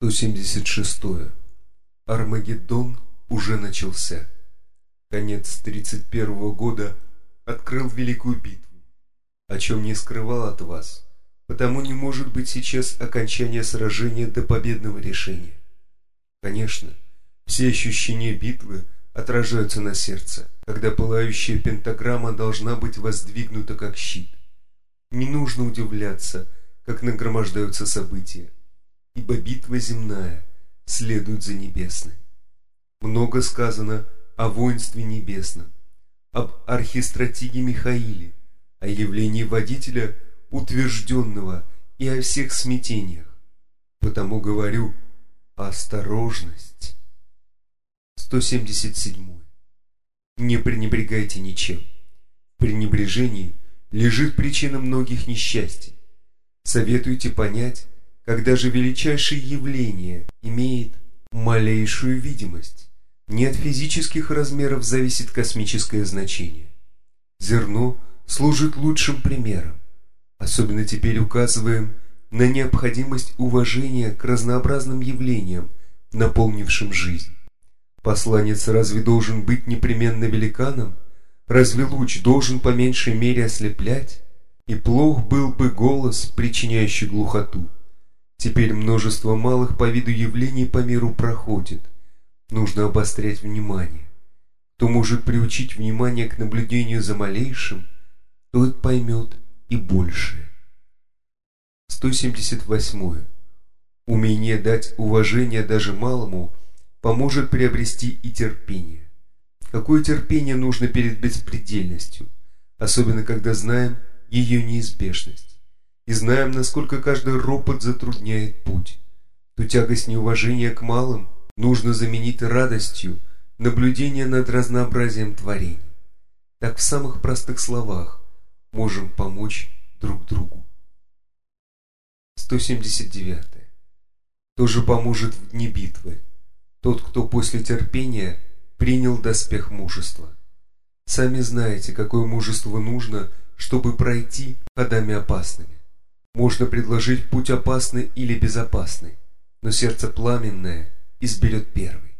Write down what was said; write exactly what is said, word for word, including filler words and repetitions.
сто семьдесят шестое. Армагеддон уже начался. Конец тридцать первого года открыл великую битву, о чем не скрывал от вас, потому не может быть сейчас окончания сражения до победного решения. Конечно, все ощущения битвы отражаются на сердце, когда пылающая пентаграмма должна быть воздвигнута как щит. Не нужно удивляться, как нагромождаются события, ибо битва земная следует за небесной. Много сказано о воинстве небесном, об архистратиге Михаиле, о явлении водителя утвержденного и о всех смятениях. Потому говорю: осторожность. сто семьдесят седьмое. Не пренебрегайте ничем. В пренебрежении лежит причина многих несчастий. Советуйте понять, когда же величайшее явление имеет малейшую видимость. Не от физических размеров зависит космическое значение. Зерно служит лучшим примером. Особенно теперь указываем на необходимость уважения к разнообразным явлениям, наполнившим жизнь. Посланец разве должен быть непременно великаном? Разве луч должен по меньшей мере ослеплять? И плох был бы голос, причиняющий глухоту. Теперь множество малых по виду явлений по миру проходит. Нужно обострять внимание. Кто может приучить внимание к наблюдению за малейшим, тот поймет и большее. сто семьдесят восьмое. Умение дать уважение даже малому поможет приобрести и терпение. Какое терпение нужно перед беспредельностью, особенно когда знаем ее неизбежность, и знаем, насколько каждый ропот затрудняет путь. Ту тягость неуважения к малым нужно заменить радостью наблюдения над разнообразием творений. Так в самых простых словах можем помочь друг другу. сто семьдесят девятое. Тоже поможет в дни битвы тот, кто после терпения принял доспех мужества. Сами знаете, какое мужество нужно, чтобы пройти ходами опасными. Можно предложить путь опасный или безопасный, но сердце пламенное изберет первый.